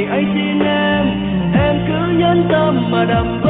anh xin em cứ nhẫn tâm mà đắm